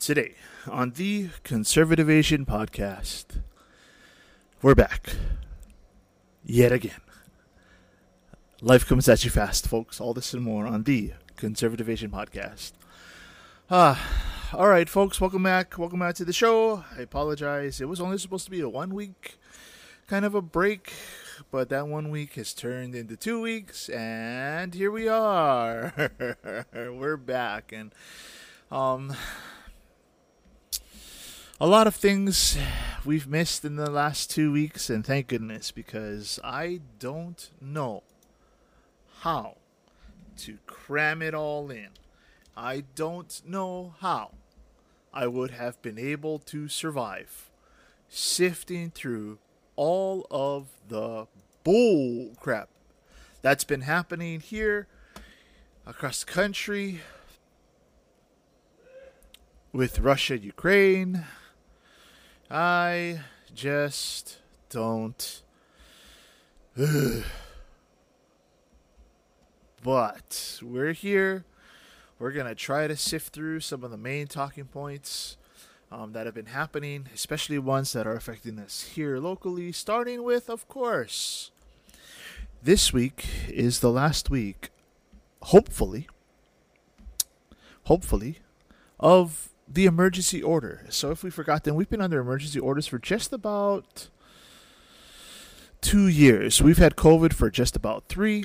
Today, on the Conservative Asian Podcast, we're back. Yet again. Life comes at you fast, folks. All this and more on the Conservative Asian Podcast. Alright, folks, welcome back. Welcome back to the show. I apologize. It was only supposed to be a 1 week kind of a break, but that 1 week has turned into 2 weeks, and here we are. We're back, and a lot of things we've missed in the last 2 weeks, and thank goodness, because I don't know how to cram it all in. I don't know how I would have been able to survive sifting through all of the bull crap that's been happening here across the country with Russia, Ukraine. I just don't. But we're here. We're going to try to sift through some of the main talking points that have been happening, especially ones that are affecting us here locally, starting with, of course, this week is the last week, hopefully, of the emergency order. So if we forgot, then we've been under emergency orders for just about 2 years. We've had COVID for just about 3,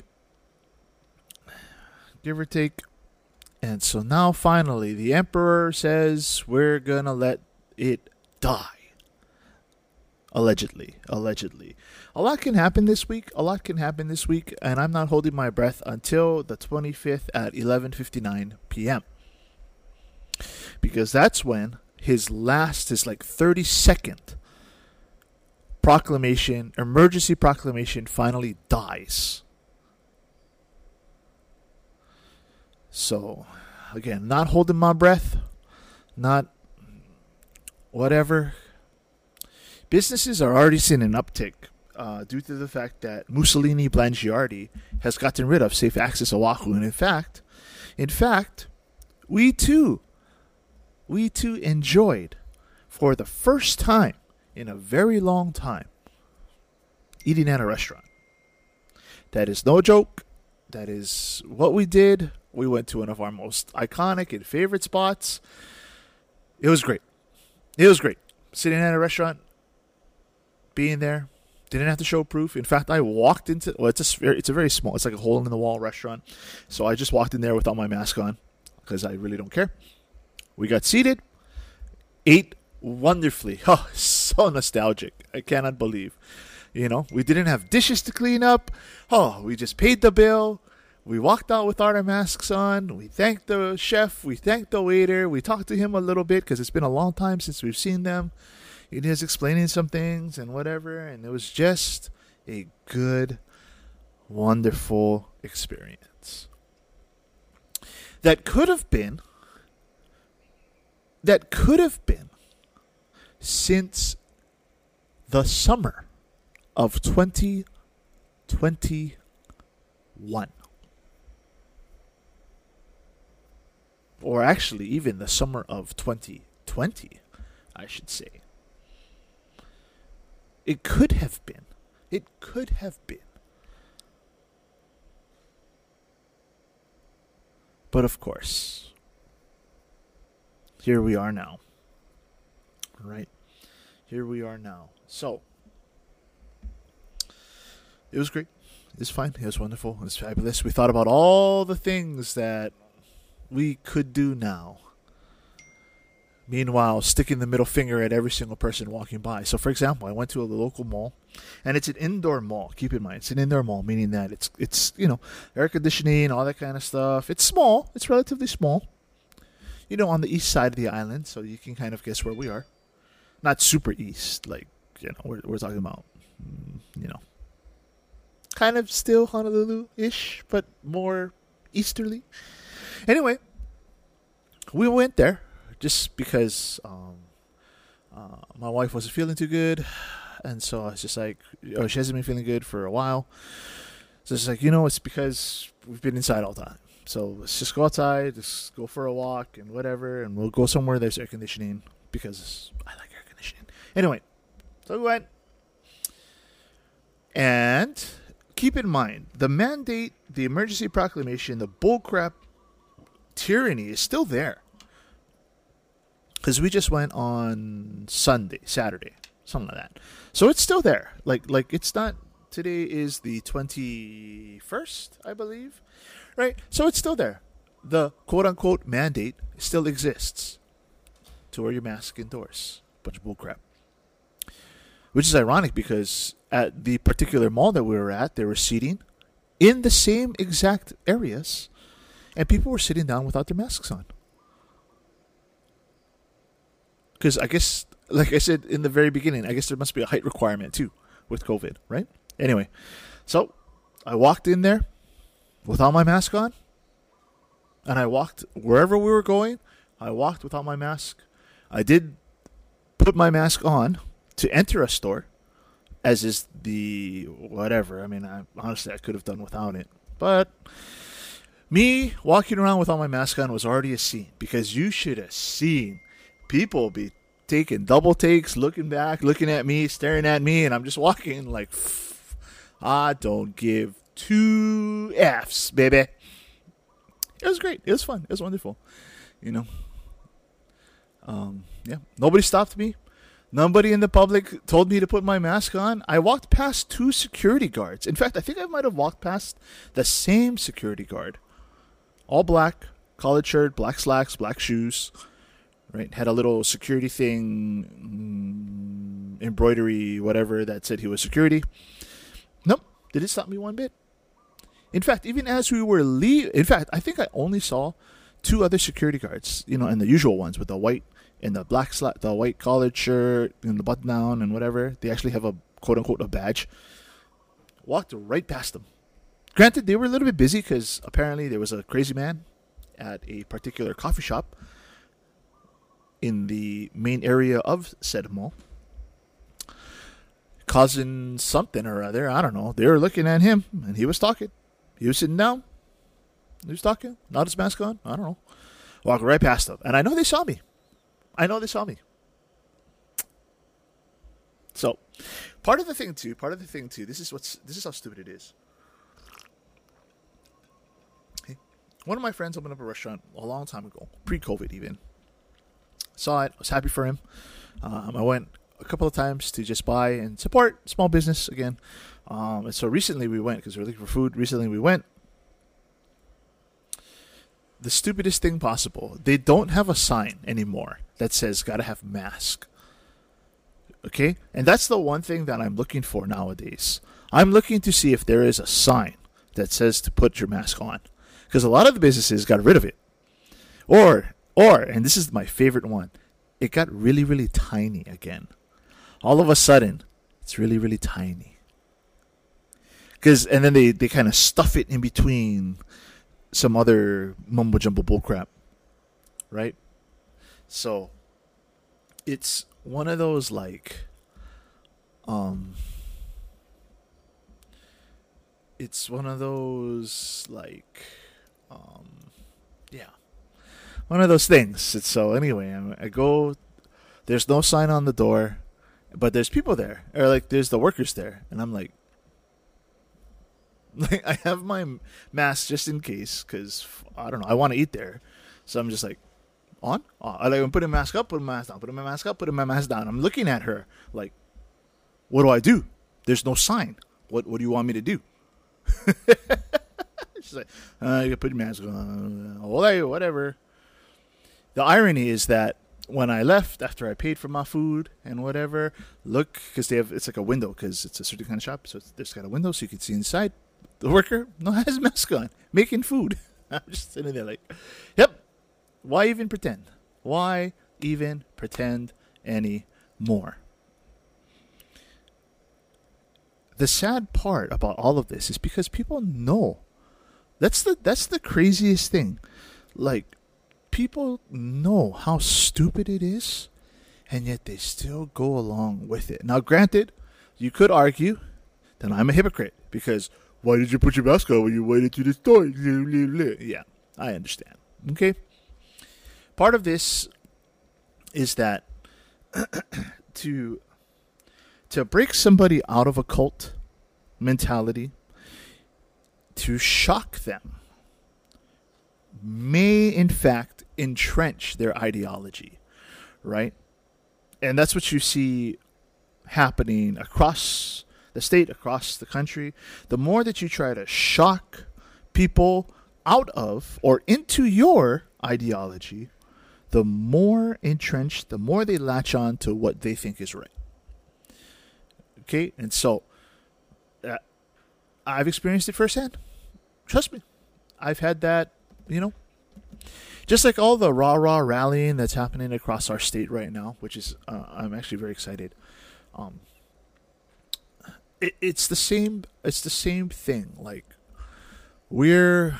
give or take. And so now finally the emperor says we're going to let it die. Allegedly. A lot can happen this week. And I'm not holding my breath until the 25th at 11:59 p.m. Because that's when his 32nd emergency proclamation finally dies. So, again, not holding my breath, not whatever. Businesses are already seeing an uptick due to the fact that Mussolini Blangiardi has gotten rid of Safe Access Oahu. And in fact, we too enjoyed, for the first time in a very long time, eating at a restaurant. That is no joke. That is what we did. We went to one of our most iconic and favorite spots. It was great. Sitting at a restaurant, being there, didn't have to show proof. In fact, I walked into, it's a very small, it's like a hole in the wall restaurant. So I just walked in there without my mask on because I really don't care. We got seated, ate wonderfully. Oh, so nostalgic. I cannot believe. We didn't have dishes to clean up. Oh, we just paid the bill. We walked out with our masks on. We thanked the chef. We thanked the waiter. We talked to him a little bit because it's been a long time since we've seen them. He was explaining some things and whatever. And it was just a good, wonderful experience. That could have been since the summer of 2021. Or actually, even the summer of 2020, I should say. It could have been. But of course, here we are now. Right? Here we are now. So, it was great. It was fine. It was wonderful. It was fabulous. We thought about all the things that we could do now. Meanwhile, sticking the middle finger at every single person walking by. So, for example, I went to a local mall, and it's an indoor mall. Keep in mind, it's an indoor mall, meaning that it's air conditioning, all that kind of stuff. It's small. It's relatively small. On the east side of the island, so you can kind of guess where we are. Not super east, we're talking about, kind of still Honolulu-ish, but more easterly. Anyway, we went there just because my wife wasn't feeling too good. And so I was just like, she hasn't been feeling good for a while. So it's like, it's because we've been inside all the time. So let's just go outside, just go for a walk and whatever, and we'll go somewhere there's air conditioning because I like air conditioning. Anyway, so we went. And keep in mind, the mandate, the emergency proclamation, the bullcrap tyranny is still there. Because we just went on Saturday, something like that. So it's still there. Like it's not. Today is the 21st, I believe, right? So it's still there. The quote-unquote mandate still exists to wear your mask indoors. Bunch of bullcrap. Which is ironic because at the particular mall that we were at, there were seating in the same exact areas, and people were sitting down without their masks on. Because I guess, like I said in the very beginning, I guess there must be a height requirement too with COVID, right? Anyway, so I walked in there without my mask on, and I walked wherever we were going. I walked without my mask. I did put my mask on to enter a store, as is the whatever. I mean, honestly, I could have done without it. But me walking around without my mask on was already a scene, because you should have seen people be taking double takes, looking back, looking at me, staring at me, and I'm just walking like, I don't give two F's, baby. It was great. It was fun. It was wonderful. Yeah. Nobody stopped me. Nobody in the public told me to put my mask on. I walked past 2 security guards. In fact, I think I might have walked past the same security guard. All black, collared shirt, black slacks, black shoes. Right? Had a little security thing, embroidery, whatever, that said he was security. Nope. Didn't stop me one bit. In fact, even as we were in fact, I think I only saw 2 other security guards, and the usual ones with the white and the black the white collared shirt and the button down and whatever. They actually have a quote unquote a badge. Walked right past them. Granted, they were a little bit busy because apparently there was a crazy man at a particular coffee shop in the main area of said mall, causing something or other. I don't know. They were looking at him and he was talking. He was sitting down. He was talking. Not his mask on. I don't know. Walked right past them. And I know they saw me. So, part of the thing too, this is how stupid it is. Okay. One of my friends opened up a restaurant a long time ago, pre-COVID even. Saw it, was happy for him. I went a couple of times to just buy and support small business again. And so recently we went, because we were looking for food. Recently we went. The stupidest thing possible. They don't have a sign anymore that says gotta have mask. Okay? And that's the one thing that I'm looking for nowadays. I'm looking to see if there is a sign that says to put your mask on. Because a lot of the businesses got rid of it. Or, and this is my favorite one, it got really, really tiny again. All of a sudden, it's really, really tiny. And then they kind of stuff it in between some other mumbo jumbo bullcrap, right? So it's one of those one of those things. So anyway, I go. There's no sign on the door, but there's people there, or there's the workers there, and I'm like I have my mask just in case, because I don't know, I want to eat there, so I'm just on. I'm putting my mask up, putting my mask down, putting my mask up, putting my mask down. I'm looking at her what do I do? There's no sign. What do you want me to do? She's like, you can put your mask on. Whatever. The irony is that when I left, after I paid for my food and whatever, look, because it's like a window, because it's a certain kind of shop, so there's got a window so you can see inside. The worker has his mask on, making food. I'm just sitting there yep. Why even pretend? Why even pretend anymore? The sad part about all of this is because people know. That's the craziest thing. People know how stupid it is, and yet they still go along with it. Now, granted, you could argue that I'm a hypocrite, because Why did you put your mask on when you went into the store? Yeah, I understand. Okay? Part of this is that to break somebody out of a cult mentality, to shock them, may in fact entrench their ideology, right? And that's what you see happening across the state, across the country. The more that you try to shock people out of or into your ideology, the more entrenched, the more they latch on to what they think is right. Okay? And so, I've experienced it firsthand. Trust me. I've had that, just like all the rah-rah rallying that's happening across our state right now, which is, I'm actually very excited. It's the same thing. Like, we're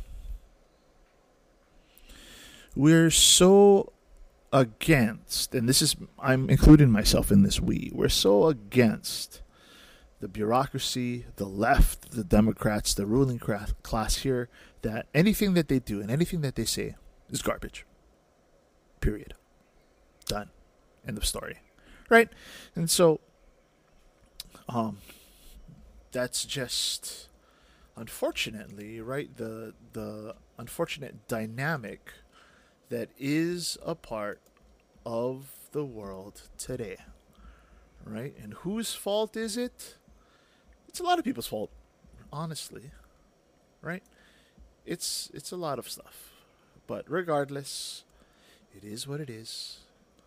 so against, and I'm including myself in this we're so against the bureaucracy, the left, the Democrats, the ruling class here, that anything that they do and anything that they say is garbage. Period. Done. End of story. Right? And so, that's just, unfortunately, right, the unfortunate dynamic that is a part of the world today. Right? And whose fault is it? It's a lot of people's fault, honestly. Right? It's a lot of stuff. But regardless, it is what it is.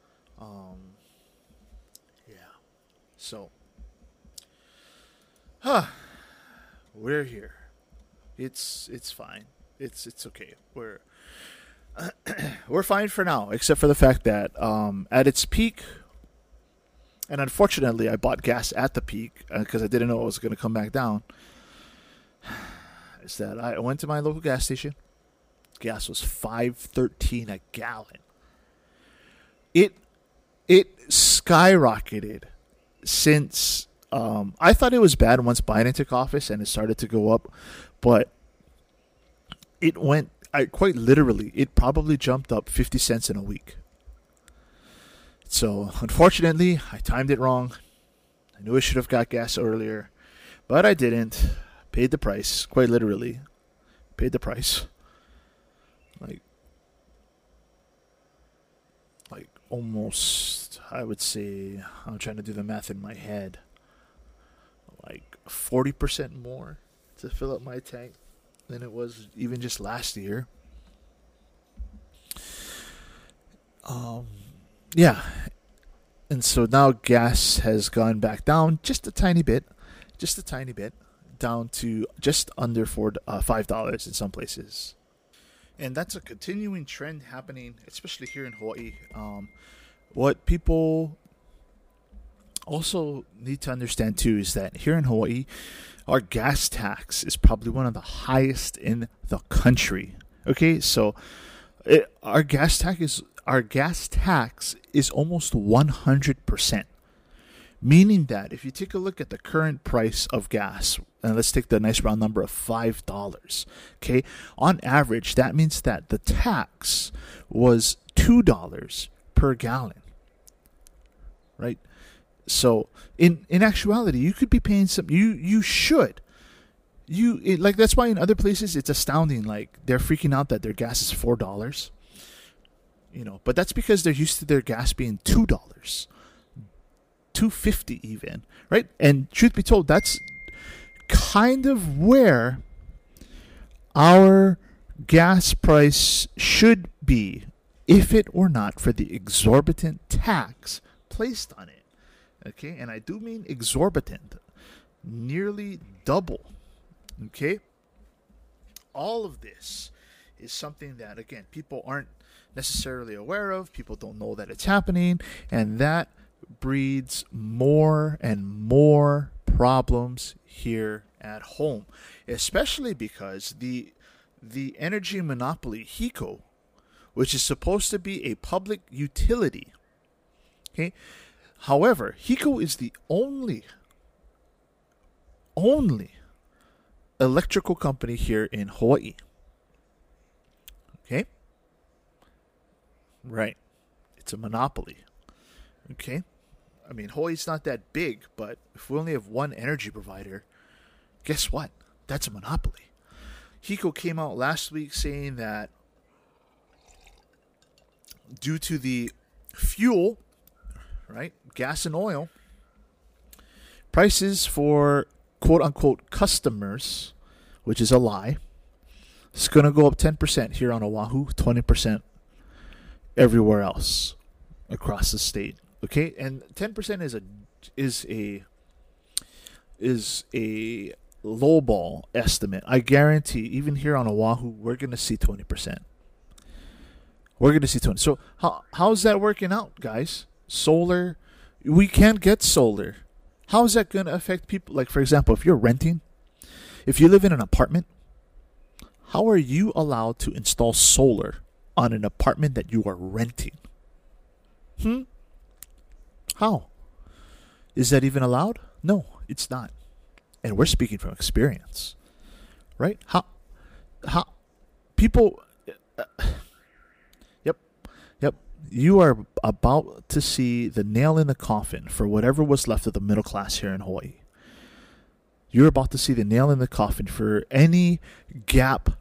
Yeah. So, we're here. It's fine. It's okay. We're fine for now, except for the fact that at its peak, and unfortunately I bought gas at the peak because I didn't know it was going to come back down, is that I went to my local gas station. Gas was $5.13 a gallon. It skyrocketed since I thought it was bad once Biden took office and it started to go up, but it went, quite literally, it probably jumped up 50 cents in a week. So, unfortunately, I timed it wrong. I knew I should have got gas earlier, but I didn't. Paid the price, quite literally. Paid the price. Like almost, I would say, I'm trying to do the math in my head, like 40% more to fill up my tank than it was even just last year. Yeah. And so now gas has gone back down just a tiny bit, down to just under $5 in some places. And that's a continuing trend happening, especially here in Hawaii. What people also need to understand too is that here in Hawaii, our gas tax is probably one of the highest in the country. Okay, so our gas tax is almost 100%. Meaning that if you take a look at the current price of gas, and let's take the nice round number of $5, okay? On average, that means that the tax was $2 per gallon, right? So in actuality, you could be paying some. You should. Like that's why in other places it's astounding. Like they're freaking out that their gas is $4. But that's because they're used to their gas being $2, $2.50 even, right? And truth be told, that's kind of where our gas price should be if it were not for the exorbitant tax placed on it. Okay, and I do mean exorbitant, nearly double. Okay, all of this is something that, again, people aren't necessarily aware of. People don't know that it's happening, and that breeds more and more problems here at home, especially because the energy monopoly, HECO, which is supposed to be a public utility, okay. However, HECO is the only electrical company here in Hawaii. Okay? Right. It's a monopoly. Okay? I mean, Hawaii's not that big, but if we only have one energy provider, guess what? That's a monopoly. HECO came out last week saying that due to the fuel, right, gas and oil, prices for quote-unquote customers, which is a lie, it's going to go up 10% here on Oahu, 20% everywhere else across the state. Okay, and 10% is a lowball estimate. I guarantee, even here on Oahu, we're going to see 20%. We're going to see 20%. So how's that working out, guys? Solar, we can't get solar. How is that going to affect people? Like, for example, if you're renting, if you live in an apartment, how are you allowed to install solar on an apartment that you are renting? How? Is that even allowed? No, it's not. And we're speaking from experience, right? How people, yep. You are about to see the nail in the coffin for whatever was left of the middle class here in Hawaii. You're about to see the nail in the coffin for any gap,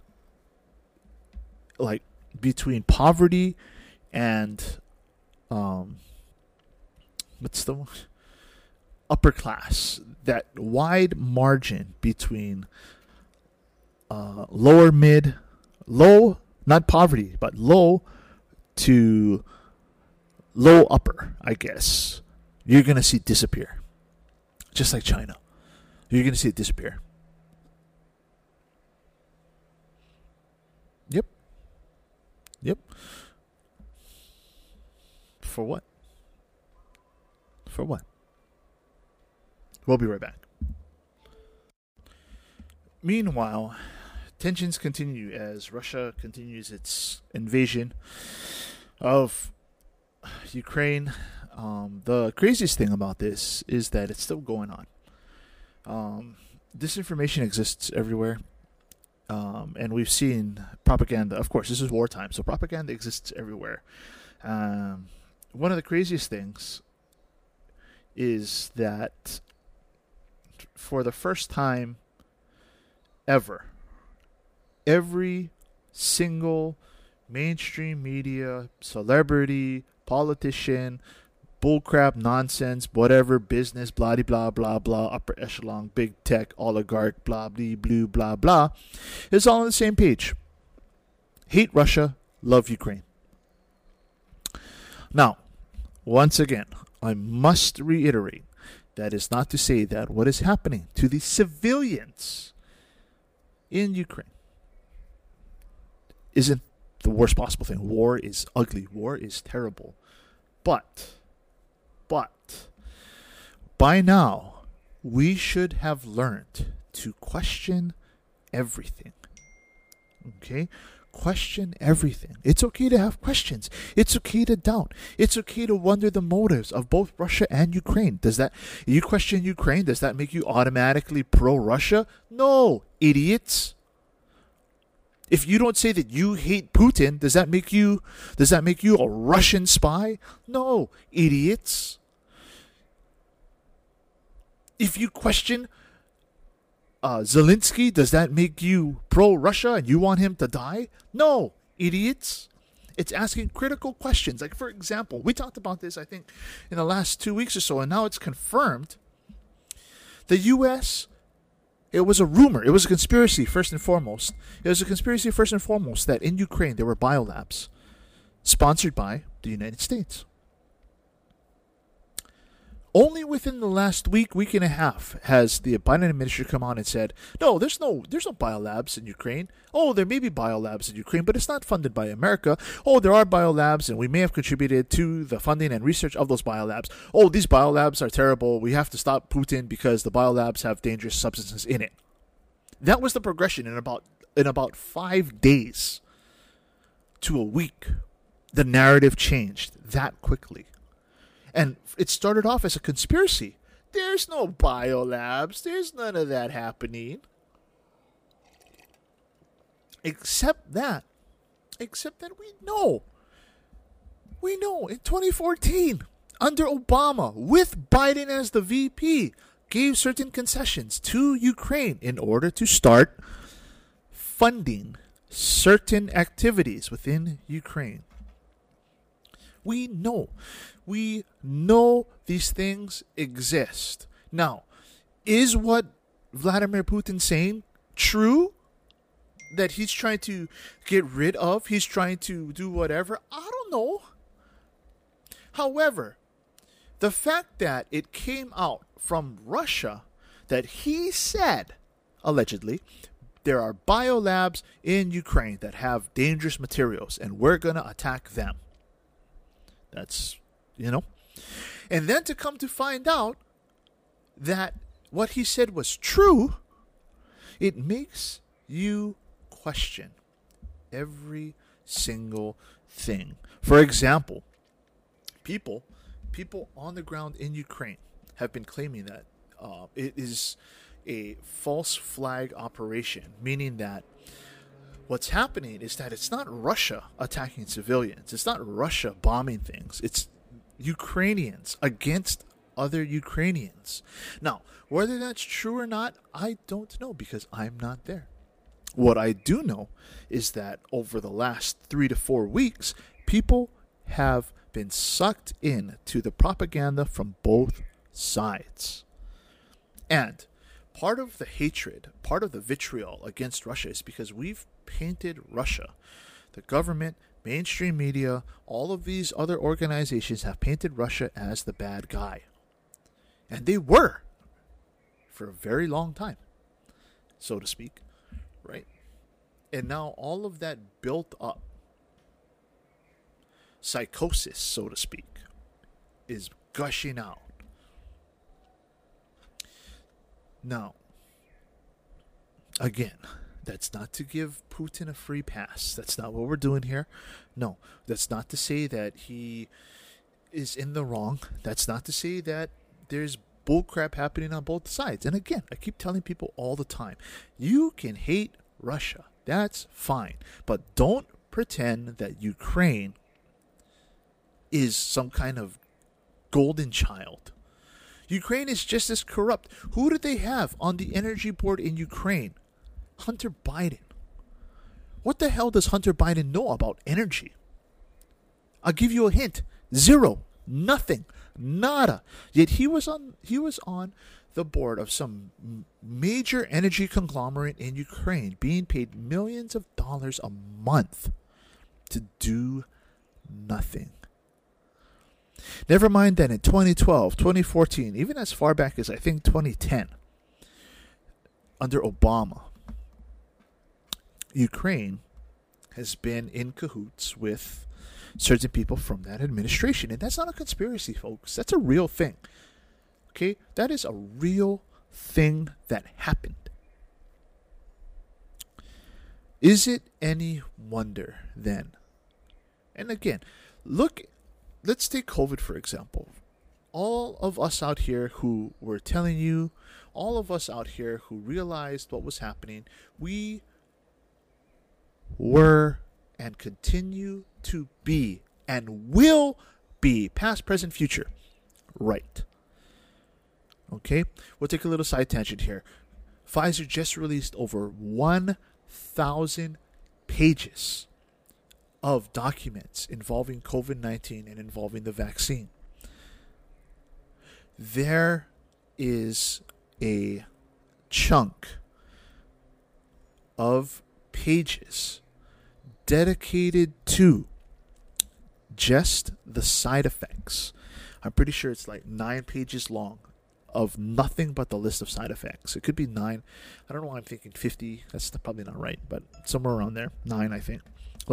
like between poverty and what's the upper class, that wide margin between lower mid, low, not poverty, but low to low upper, I guess, you're going to see disappear. Just like China. You're going to see it disappear. Yep. For what? We'll be right back. Meanwhile, tensions continue as Russia continues its invasion of Ukraine. The craziest thing about this is that it's still going on. Disinformation exists everywhere. And we've seen propaganda. Of course, this is wartime, so propaganda exists everywhere. One of the craziest things is that for the first time ever, every single mainstream media, celebrity, politician, bullcrap, nonsense, whatever, business, blah, blah, blah, blah, upper echelon, big tech, oligarch, blah, blah, blue, blah, blah, is all on the same page. Hate Russia, love Ukraine. Now, once again, I must reiterate, that is not to say that what is happening to the civilians in Ukraine isn't the worst possible thing. War is ugly. War is terrible. But, by now, we should have learned to question everything. Okay? Question everything. It's okay to have questions. It's okay to doubt. It's okay to wonder the motives of both Russia and Ukraine. You question Ukraine, does that make you automatically pro-Russia? No, idiots. If you don't say that you hate Putin, does that make you a Russian spy? No, idiots. If you question Zelensky, does that make you pro-Russia and you want him to die? No, idiots. It's asking critical questions. Like, for example, we talked about this, I think, in the last 2 weeks or so, and now it's confirmed. The U.S., it was a rumor. It was a conspiracy, first and foremost. That in Ukraine there were biolabs sponsored by the United States. Only within the last week and a half has the Biden administration come on and said, no, there's no biolabs in Ukraine. Oh, there may be biolabs in Ukraine, but it's not funded by America. Oh, there are biolabs, and we may have contributed to the funding and research of those biolabs. Oh, these biolabs are terrible. We have to stop Putin because the biolabs have dangerous substances in it. That was the progression in about 5 days to a week. The narrative changed that quickly. And it started off as a conspiracy. There's no biolabs. There's none of that happening. Except that we know in 2014, under Obama, with Biden as the VP, gave certain concessions to Ukraine in order to start funding certain activities within Ukraine. We know these things exist. Now, is what Vladimir Putin's saying true? That he's trying to get rid of? He's trying to do whatever? I don't know. However, the fact that it came out from Russia that he said, allegedly, there are biolabs in Ukraine that have dangerous materials and we're going to attack them. That's, And then to come to find out that what he said was true, it makes you question every single thing. For example, people on the ground in Ukraine have been claiming that it is a false flag operation, meaning that what's happening is that it's not Russia attacking civilians. It's not Russia bombing things. It's Ukrainians against other Ukrainians. Now, whether that's true or not, I don't know because I'm not there. What I do know is that over the last 3 to 4 weeks, people have been sucked in to the propaganda from both sides. And part of the hatred, part of the vitriol against Russia is because we've painted Russia, the government, mainstream media, all of these other organizations have painted Russia as the bad guy. And they were for a very long time, so to speak, right? And now all of that built up psychosis, so to speak, is gushing out. Now, again, that's not to give Putin a free pass. That's not what we're doing here. No, that's not to say that he is in the wrong. That's not to say that there's bullcrap happening on both sides. And again, I keep telling people all the time, you can hate Russia. That's fine. But don't pretend that Ukraine is some kind of golden child. Ukraine is just as corrupt. Who did they have on the energy board in Ukraine? Hunter Biden. What the hell does Hunter Biden know about energy? I'll give you a hint. Zero. Nothing. Nada. Yet he was on the board of some major energy conglomerate in Ukraine, being paid millions of dollars a month to do nothing. Never mind that in 2012, 2014, even as far back as I think 2010, under Obama, Ukraine has been in cahoots with certain people from that administration. And that's not a conspiracy, folks. That's a real thing. Okay? That is a real thing that happened. Is it any wonder then? And again, let's take COVID for example. All of us out here who were telling you, all of us out here who realized what was happening, we were and continue to be and will be, past, present, future, right. Okay? We'll take a little side tangent here. Pfizer just released over 1,000 pages of documents involving COVID-19 and involving the vaccine. There is a chunk of pages dedicated to just the side effects. I'm pretty sure it's like 9 pages long of nothing but the list of side effects. It could be 9. I don't know why I'm thinking 50. That's probably not right, but somewhere around there. 9, I think.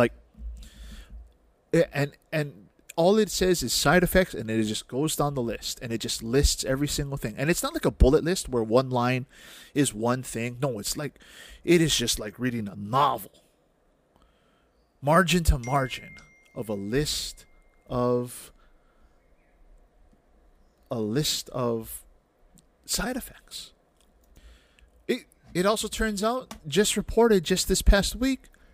And all it says is side effects, and it just goes down the list, and it just lists every single thing. And it's not like a bullet list where one line is one thing. No, it is just like reading a novel. Margin to margin of a list of side effects. It also turns out, just reported just this past week,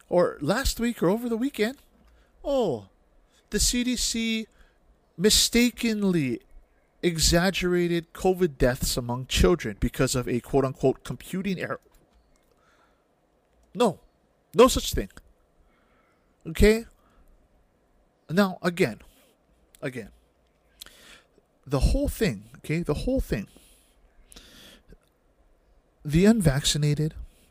or last week or over the weekend, oh, the CDC mistakenly exaggerated COVID deaths among children because of a quote unquote computing error. No, no such thing. Okay? Now, again, the whole thing, the unvaccinated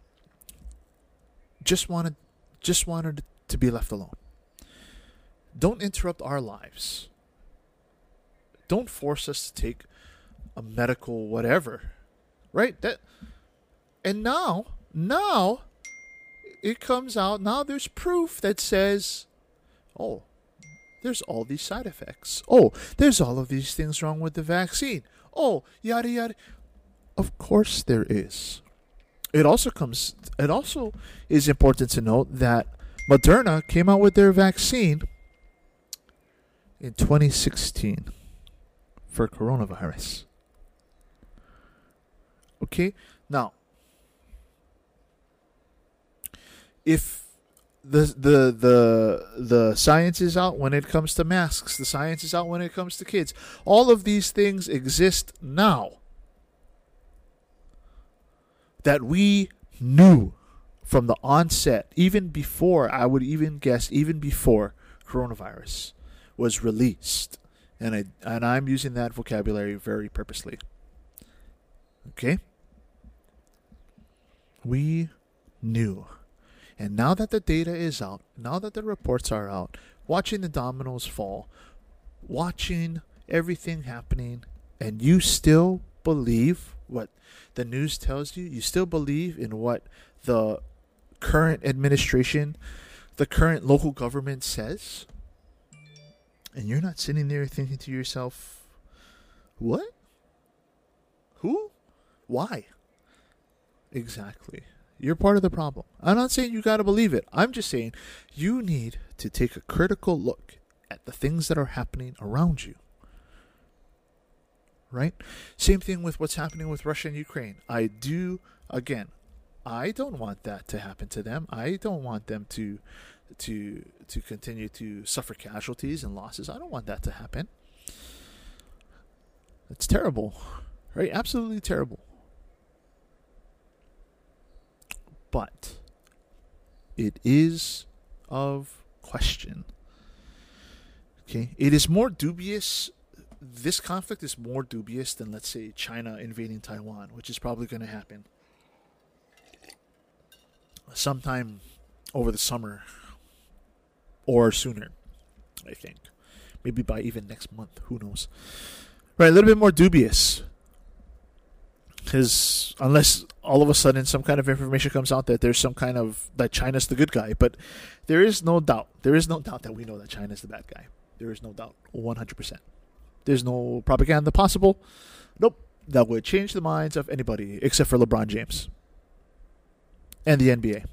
just wanted to be left alone. Don't interrupt our lives. Don't force us to take a medical whatever, right? And now it comes out. Now there's proof that says, oh, there's all these side effects. Oh, there's all of these things wrong with the vaccine. Oh, yada yada. Of course there is. It also is important to note that Moderna came out with their vaccine in 2016 for coronavirus. Okay? Now, if the science is out when it comes to masks, the science is out when it comes to kids, all of these things exist now that we knew from the onset, even before, I would even guess, even before coronavirus was released. And I'm using that vocabulary very purposely. Okay? We knew. And now that the data is out, now that the reports are out, watching the dominoes fall, watching everything happening, and you still believe what the news tells you, you still believe in what the current administration, the current local government says, and you're not sitting there thinking to yourself, what? Who? Why? Exactly. You're part of the problem. I'm not saying you got to believe it. I'm just saying you need to take a critical look at the things that are happening around you. Right? Same thing with what's happening with Russia and Ukraine. I don't want that to happen to them. I don't want them to continue to suffer casualties and losses. I don't want that to happen. It's terrible. Right? Absolutely terrible. But it is of question. Okay? It is more dubious. This conflict is more dubious than, let's say, China invading Taiwan, which is probably going to happen sometime over the summer or sooner, I think. Maybe by even next month. Who knows? Right, a little bit more dubious. Because unless all of a sudden some kind of information comes out that there's some kind of, that China's the good guy. But there is no doubt. There is no doubt that we know that China's the bad guy. There is no doubt. 100%. There's no propaganda possible. Nope. That would change the minds of anybody except for LeBron James. And the NBA.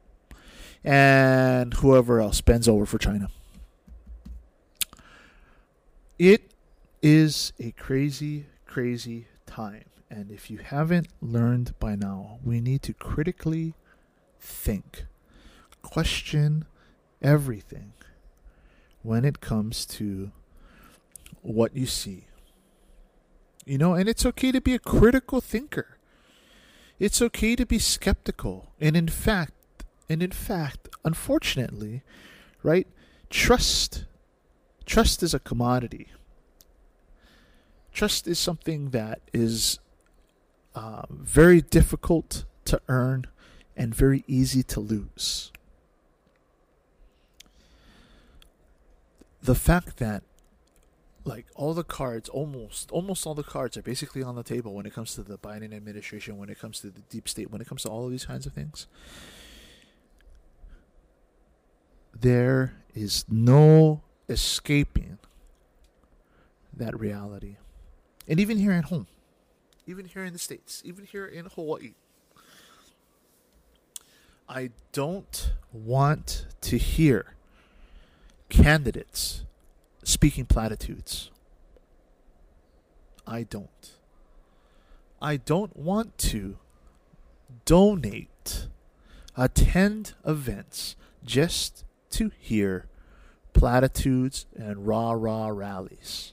And whoever else bends over for China. It is a crazy, crazy time. And if you haven't learned by now, we need to critically think, question everything when it comes to what you see. You know, and it's okay to be a critical thinker. It's okay to be skeptical. And in fact, unfortunately, right, trust is a commodity. Trust is something that is very difficult to earn and very easy to lose. The fact that, like, all the cards, almost all the cards are basically on the table when it comes to the Biden administration, when it comes to the deep state, when it comes to all of these kinds of things. There is no escaping that reality. And even here at home, even here in the States, even here in Hawaii, I don't want to hear candidates speaking platitudes. I don't. I don't want to donate, attend events just to hear platitudes and rah-rah rallies.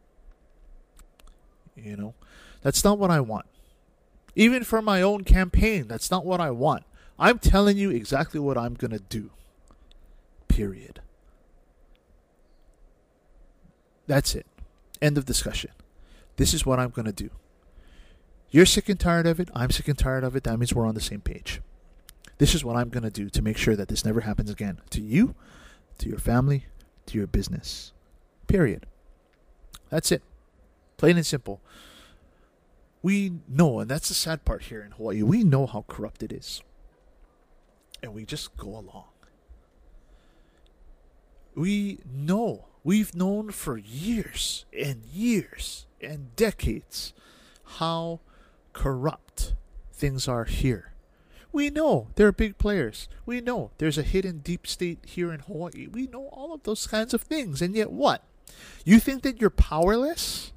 You know, that's not what I want. Even for my own campaign, that's not what I want. I'm telling you exactly what I'm going to do. Period. That's it. End of discussion. This is what I'm going to do. You're sick and tired of it. I'm sick and tired of it. That means we're on the same page. This is what I'm going to do to make sure that this never happens again. To you, to your family, to your business. Period. That's it. Plain and simple. We know, and that's the sad part here in Hawaii, we know how corrupt it is. And we just go along. We know. We've known for years and decades how corrupt things are here. We know there are big players. We know there's a hidden deep state here in Hawaii. We know all of those kinds of things. And yet what? You think that you're powerless?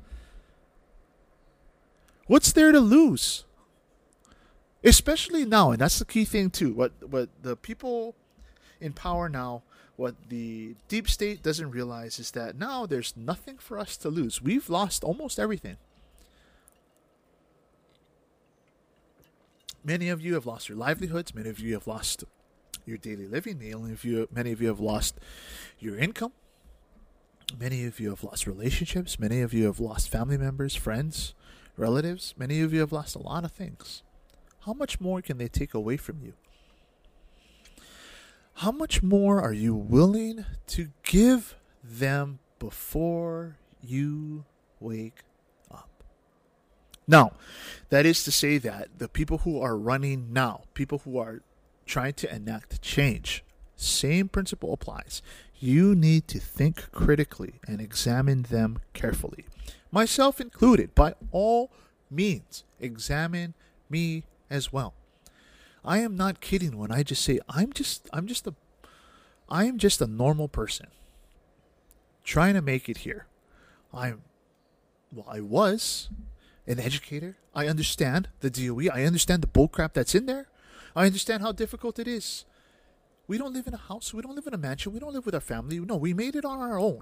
What's there to lose? Especially now, and that's the key thing too. What the people in power now, what the deep state doesn't realize is that now there's nothing for us to lose. We've lost almost everything. Many of you have lost your livelihoods. Many of you have lost your daily living. Many of you have lost your income. Many of you have lost relationships. Many of you have lost family members, friends, relatives. Many of you have lost a lot of things. How much more can they take away from you? How much more are you willing to give them before you wake up? Now, that is to say that the people who are running now, people who are trying to enact change, same principle applies. You need to think critically and examine them carefully. Myself included, by all means, examine me as well. I am not kidding when I just say I am just a normal person trying to make it here. I was an educator. I understand the DOE. I understand the bullcrap that's in there. I understand how difficult it is. We don't live in a house. We don't live in a mansion. We don't live with our family. No, we made it on our own.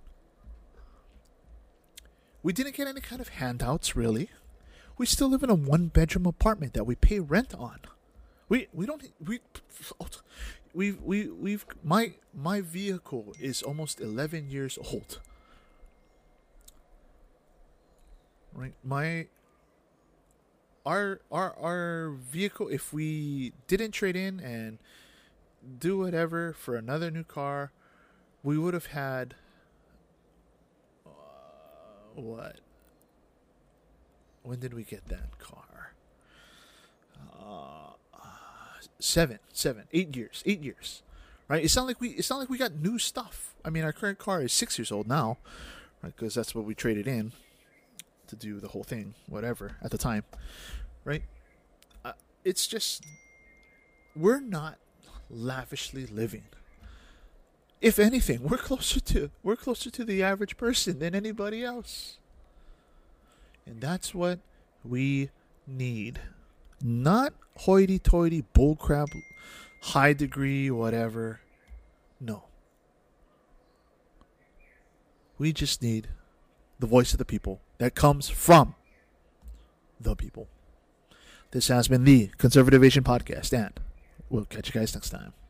We didn't get any kind of handouts, really. We still live in a 1-bedroom apartment that we pay rent on. My vehicle is almost 11 years old. Right? Our vehicle, if we didn't trade in and do whatever for another new car, we would have had what? When did we get that car? 8 years, right? It's not like we got new stuff. I mean, our current car is 6 years old now, right? Because that's what we traded in to do the whole thing, whatever at the time, right? It's just we're not lavishly living. If anything, we're closer to the average person than anybody else, and that's what we need. Not hoity-toity bullcrap, high degree, whatever. No. We just need the voice of the people that comes from the people. This has been the Conservative Asian Podcast, and we'll catch you guys next time.